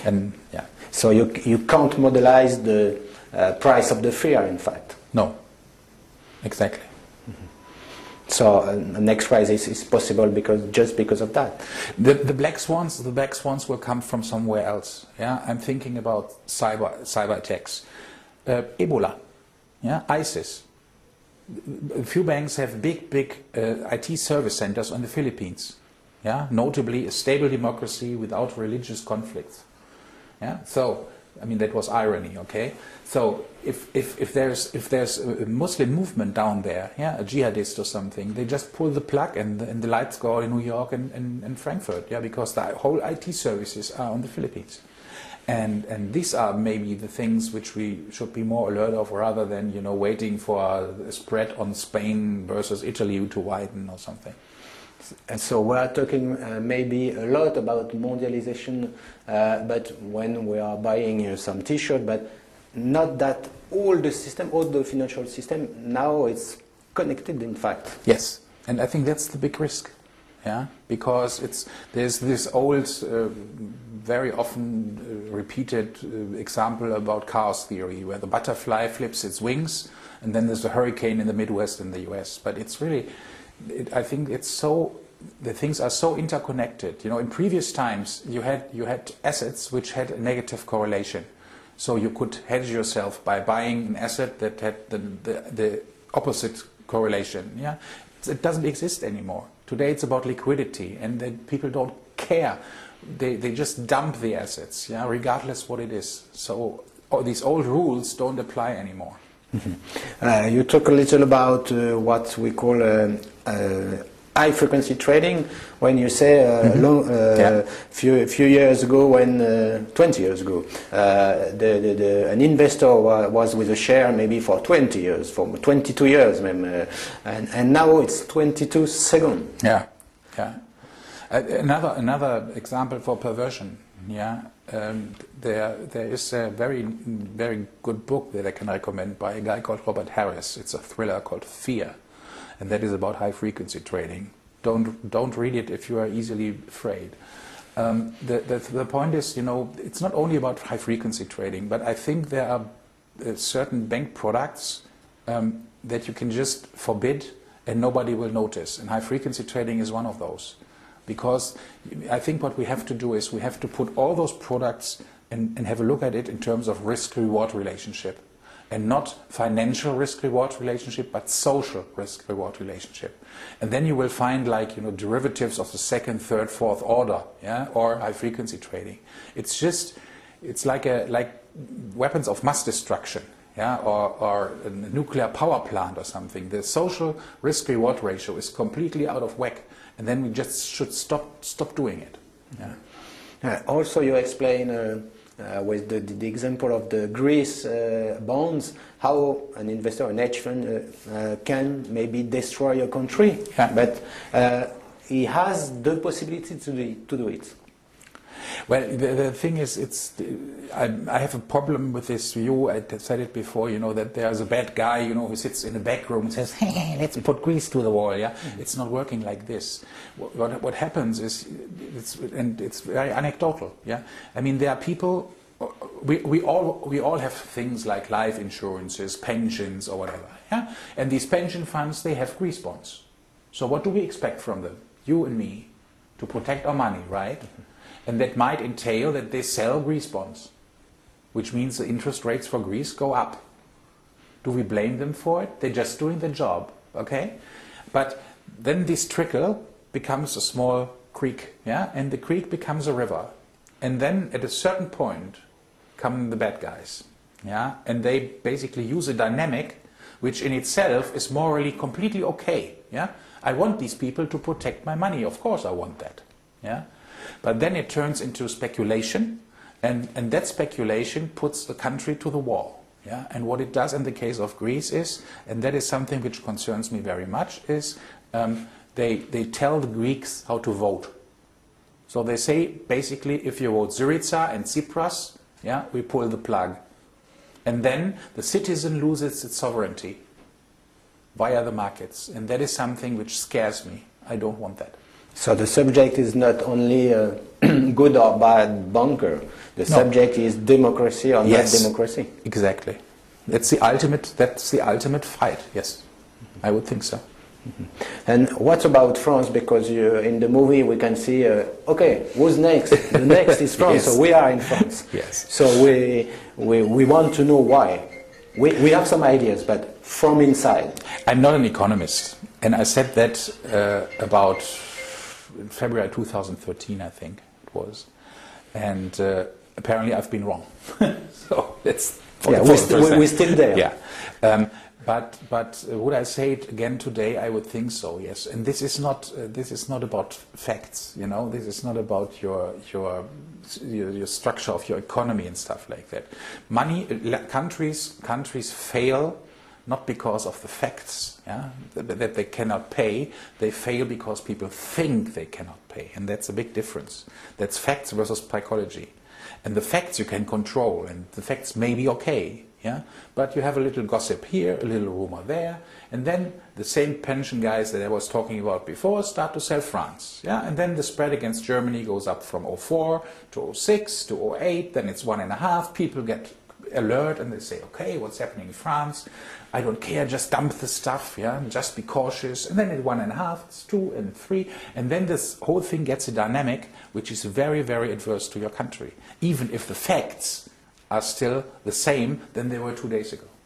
And yeah. So you can't modelize the price of the fear, in fact. No, exactly. So the next crisis is possible just because of that. The black swans will come from somewhere else. Yeah, I'm thinking about cyber attacks, Ebola, yeah, ISIS. A few banks have big IT service centers on the Philippines. Yeah, notably a stable democracy without religious conflicts. Yeah, so I mean that was irony. Okay, so if there's a Muslim movement down there, yeah, a jihadist or something, they just pull the plug and the lights go out in New York and Frankfurt, yeah, because the whole IT services are on the Philippines, and these are maybe the things which we should be more alert of, rather than waiting for a spread on Spain versus Italy to widen or something. So we are talking maybe a lot about mondialization, but when we are buying some T-shirt, but not that all the financial system now it's connected, in fact. Yes, and I think that's the big risk, yeah, because there's this old, very often repeated example about chaos theory, where the butterfly flips its wings, and then there's a hurricane in the Midwest in the US. But it's really, I think it's so. The things are so interconnected. In previous times you had assets which had a negative correlation. So you could hedge yourself by buying an asset that had the opposite correlation. Yeah, it doesn't exist anymore. Today it's about liquidity, and people don't care. They just dump the assets, yeah, regardless what it is. So these old rules don't apply anymore. Mm-hmm. You talk a little about what we call high frequency trading. When you say few years ago, 20 years ago, an investor was with a share maybe for 20 years, for 22 years, and now it's 22 seconds. Yeah, yeah. Another example for perversion. Yeah, there is a very good book that I can recommend by a guy called Robert Harris. It's a thriller called Fear. And that is about high-frequency trading. Don't read it if you are easily afraid. The point is, it's not only about high-frequency trading, but I think there are certain bank products that you can just forbid and nobody will notice. And high-frequency trading is one of those. Because I think what we have to do is we have to put all those products and have a look at it in terms of risk-reward relationship. And not financial risk-reward relationship, but social risk-reward relationship. And then you will find derivatives of the second, third, fourth order, yeah, or high-frequency trading. It's like weapons of mass destruction, yeah, or a nuclear power plant or something. The social risk-reward ratio is completely out of whack, and then we just should stop doing it. Yeah. Also, you explain. With the example of the Greece bonds, how an investor, an hedge fund, can maybe destroy a country, yeah. But he has the possibility to do it. Well, the thing is, I have a problem with this view. I said it before, that there's a bad guy, who sits in a back room and says, hey, let's put Greece to the wall. Yeah, It's not working like this. What happens is, it's very anecdotal. Yeah, I mean, there are people. We all have things like life insurances, pensions, or whatever. Yeah, and these pension funds, they have Greece bonds. So what do we expect from them? You and me, to protect our money, right? And that might entail that they sell Greece bonds, which means the interest rates for Greece go up. Do we blame them for it? They're just doing the job, okay? But then this trickle becomes a small creek, yeah? And the creek becomes a river. And then at a certain point come the bad guys, yeah? And they basically use a dynamic which in itself is morally completely okay, yeah? I want these people to protect my money. Of course I want that, yeah? But then it turns into speculation, and that speculation puts the country to the wall. Yeah? And what it does in the case of Greece is, and that is something which concerns me very much, is they tell the Greeks how to vote. So they say, basically, if you vote Syriza and Tsipras, yeah, we pull the plug. And then the citizen loses its sovereignty via the markets. And that is something which scares me. I don't want that. So the subject is not only a good or bad banker. The subject is democracy or yes, not democracy. Exactly. That's the ultimate fight. Yes, I would think so. And what about France? Because in the movie we can see, okay, who's next? The next is France, yes. So we are in France. Yes. So we want to know why. We have some ideas, but from inside. I'm not an economist, and I said that about February 2013, I think it was, and apparently I've been wrong. So it's we're still there. Yeah. But would I say it again today? I would think so. Yes, and this is not about facts. You know, this is not about your structure of your economy and stuff like that. Countries fail not because of the facts, yeah, that they cannot pay. They fail because people think they cannot pay, and that's a big difference. That's facts versus psychology. And the facts you can control, and the facts may be okay. Yeah, but you have a little gossip here, a little rumor there, and then the same pension guys that I was talking about before start to sell France. Yeah, and then the spread against Germany goes up from 04 to 06 to 08, then it's 1.5. People get alert and they say, okay, what's happening in France? I don't care, just dump the stuff, yeah, just be cautious. And then at 1.5, it's 2 and 3, and then this whole thing gets a dynamic which is very, very adverse to your country, even if the facts are still the same than they were 2 days ago.